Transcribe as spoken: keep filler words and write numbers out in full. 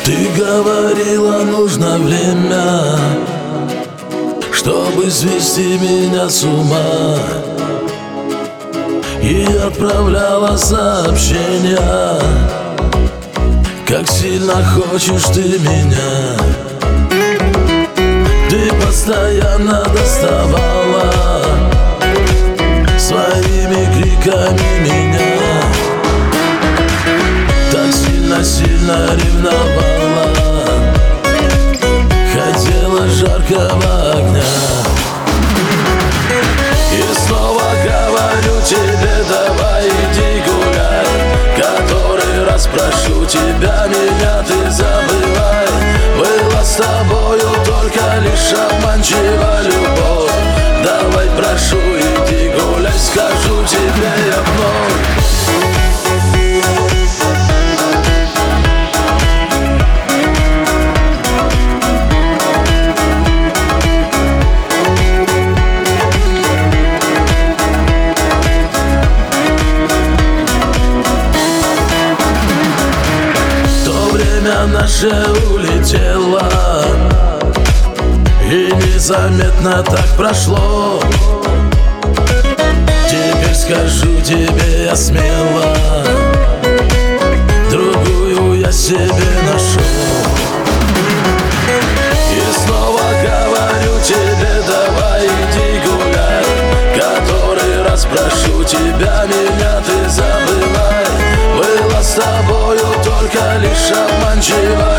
Ты говорила, нужно время, чтобы свести меня с ума, и отправляла сообщения, как сильно хочешь ты меня. Ты постоянно доставала своими криками меня, так сильно-сильно ревновала, хотела жаркого огня. И снова говорю тебе, давай иди гуляй, который раз прошу тебя, меня ты забывай. Была с тобою только лишь обманчива любовь. Давай, прошу, иди гуляй, скажу тебе я вновь. Наше улетело, и незаметно так прошло. Теперь скажу тебе я смело, другую я себе нашел. И снова говорю тебе, давай иди гуляй, который раз прошу тебя, меня ты забывай. Была с тобою только лишь обманчива